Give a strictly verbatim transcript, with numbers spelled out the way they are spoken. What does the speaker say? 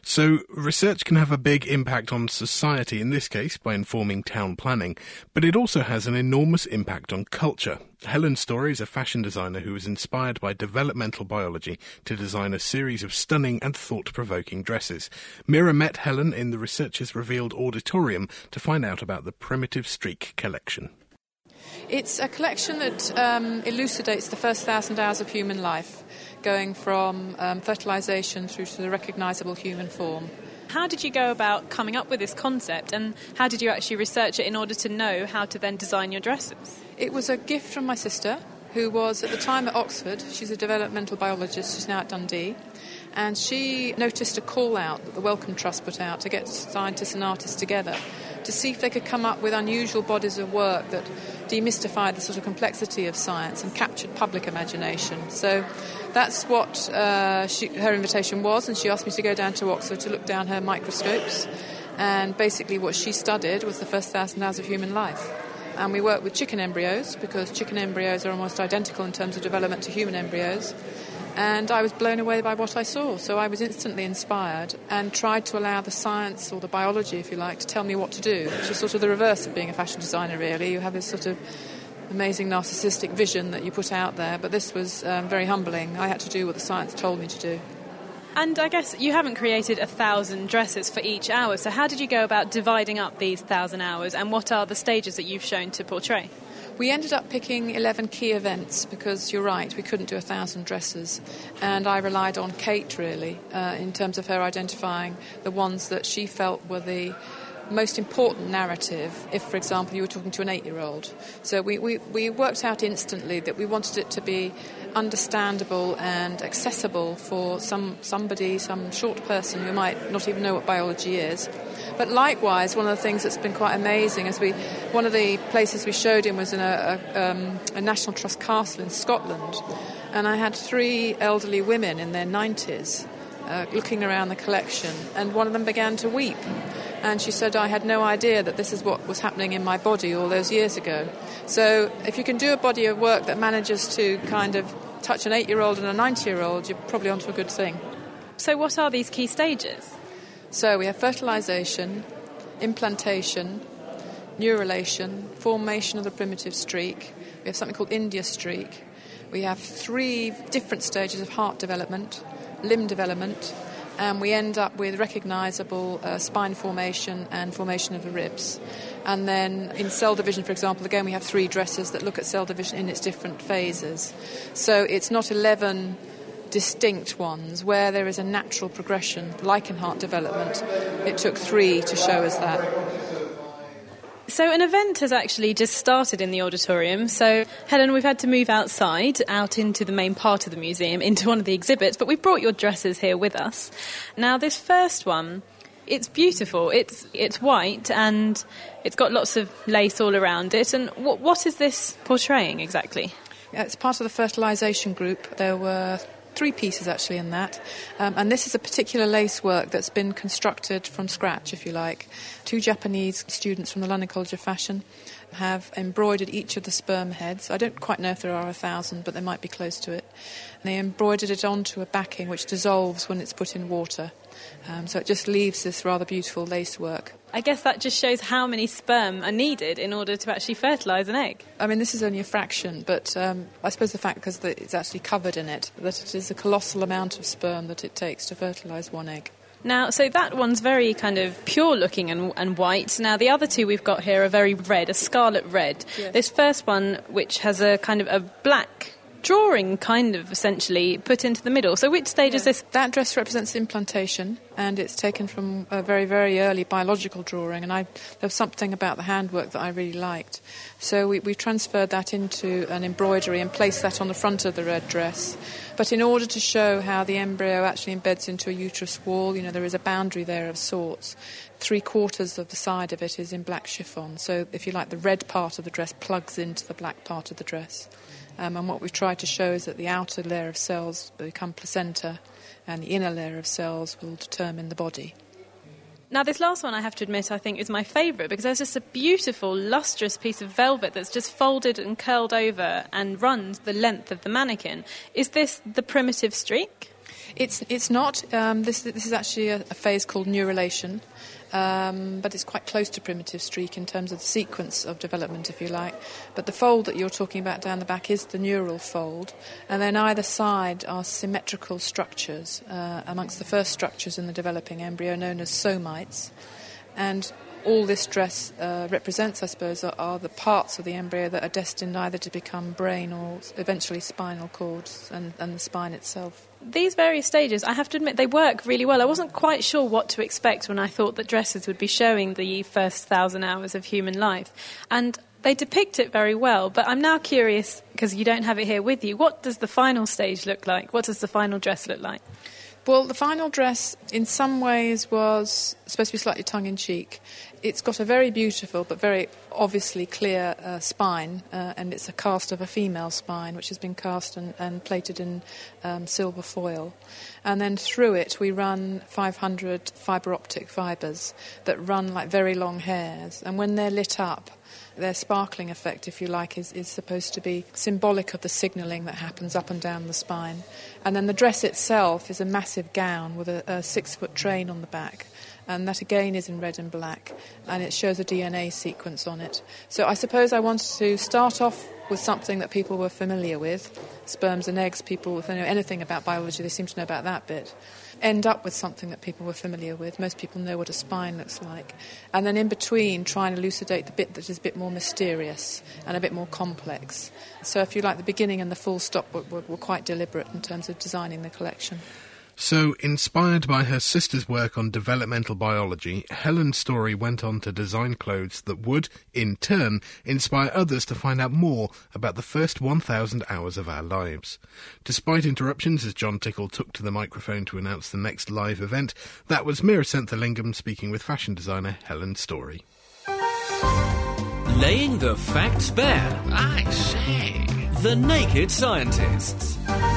So research can have a big impact on society, in this case by informing town planning, but it also has an enormous impact on culture. Helen Story is a fashion designer who was inspired by developmental biology to design a series of stunning and thought-provoking dresses. Mira met Helen in the Researchers Revealed auditorium to find out about the Primitive Streak collection. It's a collection that um, elucidates the first thousand hours of human life, going from um, fertilisation through to the recognisable human form. How did you go about coming up with this concept, and how did you actually research it in order to know how to then design your dresses? It was a gift from my sister, who was at the time at Oxford. She's a developmental biologist, she's now at Dundee, and she noticed a call out that the Wellcome Trust put out to get scientists and artists together to see if they could come up with unusual bodies of work that demystified the sort of complexity of science and captured public imagination. So that's what uh, she, her invitation was, and she asked me to go down to Oxford to look down her microscopes, and basically what she studied was the first thousand hours of human life. And we worked with chicken embryos, because chicken embryos are almost identical in terms of development to human embryos. And I was blown away by what I saw, so I was instantly inspired and tried to allow the science, or the biology if you like, to tell me what to do, which is sort of the reverse of being a fashion designer really. You have this sort of amazing narcissistic vision that you put out there, but this was um, very humbling. I had to do what the science told me to do. And I guess you haven't created a thousand dresses for each hour, so how did you go about dividing up these thousand hours, and what are the stages that you've shown to portray? We ended up picking eleven key events because, you're right, we couldn't do a thousand dresses. And I relied on Kate, really, uh, in terms of her identifying the ones that she felt were the most important narrative if, for example, you were talking to an eight-year-old. So we, we, we worked out instantly that we wanted it to be understandable and accessible for some somebody, some short person who might not even know what biology is. But likewise, one of the things that's been quite amazing is we, one of the places we showed him was in a, a, um, a National Trust castle in Scotland, and I had three elderly women in their nineties uh, looking around the collection, and one of them began to weep. And she said, I had no idea that this is what was happening in my body all those years ago. So if you can do a body of work that manages to kind of touch an eight-year-old and a ninety-year-old, you're probably onto a good thing. So what are these key stages? So we have fertilisation, implantation, neurulation, formation of the primitive streak. We have something called India streak. We have three different stages of heart development, limb development, and we end up with recognisable uh, spine formation and formation of the ribs. And then in cell division, for example, again we have three dresses that look at cell division in its different phases. So it's not eleven distinct ones where there is a natural progression, like in heart development. It took three to show us that. So an event has actually just started in the auditorium. So, Helen, we've had to move outside, out into the main part of the museum, into one of the exhibits, but we've brought your dresses here with us. Now, this first one, it's beautiful. It's it's white, and it's got lots of lace all around it. And what what is this portraying exactly? Yeah, it's part of the fertilisation group. There were three pieces actually in that, um, and this is a particular lace work that's been constructed from scratch, if you like. Two Japanese students from the London College of Fashion have embroidered each of the sperm heads. I don't quite know if there are a thousand, but there might be close to it. And they embroidered it onto a backing which dissolves when it's put in water, um, so it just leaves this rather beautiful lace work. I guess that just shows how many sperm are needed in order to actually fertilise an egg. I mean, this is only a fraction, but um, I suppose the fact, because it's actually covered in it, that it is a colossal amount of sperm that it takes to fertilise one egg. Now, so that one's very kind of pure-looking and, and white. Now, the other two we've got here are very red, a scarlet red. Yes. This first one, which has a kind of a black drawing, kind of, essentially, put into the middle. So which stage yeah. is this? That dress represents implantation, and it's taken from a very, very early biological drawing, and I, there was something about the handwork that I really liked. So we, we transferred that into an embroidery and placed that on the front of the red dress. But in order to show how the embryo actually embeds into a uterus wall, you know, there is a boundary there of sorts. Three quarters of the side of it is in black chiffon. So, if you like, the red part of the dress plugs into the black part of the dress. Um, and what we've tried to show is that the outer layer of cells become placenta, and the inner layer of cells will determine the body. Now, this last one, I have to admit, I think is my favourite, because there's just a beautiful, lustrous piece of velvet that's just folded and curled over and runs the length of the mannequin. Is this the primitive streak? It's it's not. Um, this this is actually a, a phase called neurulation, um, but it's quite close to primitive streak in terms of the sequence of development, if you like. But the fold that you're talking about down the back is the neural fold, and then either side are symmetrical structures uh, amongst the first structures in the developing embryo, known as somites, and all this dress uh, represents, I suppose, are, are the parts of the embryo that are destined either to become brain or eventually spinal cords and, and the spine itself. These various stages, I have to admit, they work really well. I wasn't quite sure what to expect when I thought that dresses would be showing the first thousand hours of human life. And they depict it very well, but I'm now curious, because you don't have it here with you, what does the final stage look like? What does the final dress look like? Well, the final dress, in some ways, was supposed to be slightly tongue-in-cheek. It's got a very beautiful but very obviously clear uh, spine, uh, and it's a cast of a female spine, which has been cast and, and plated in um, silver foil. And then through it we run five hundred fibre optic fibres that run like very long hairs, and when they're lit up, their sparkling effect, if you like, is, is supposed to be symbolic of the signalling that happens up and down the spine. And then the dress itself is a massive gown with a, a six-foot train on the back, and that again is in red and black, and it shows a D N A sequence on it. So I suppose I wanted to start off with something that people were familiar with, sperms and eggs. People, if they know anything about biology, they seem to know about that bit. End up with something that people were familiar with. Most people know what a spine looks like. And then in between, try and elucidate the bit that is a bit more mysterious and a bit more complex. So if you like, the beginning and the full stop were, were, were quite deliberate in terms of designing the collection. So, inspired by her sister's work on developmental biology, Helen Storey went on to design clothes that would, in turn, inspire others to find out more about the first one thousand hours of our lives. Despite interruptions as John Tickle took to the microphone to announce the next live event, that was Mira Senthilingam speaking with fashion designer Helen Storey. Laying the facts bare. I say. The Naked Scientists.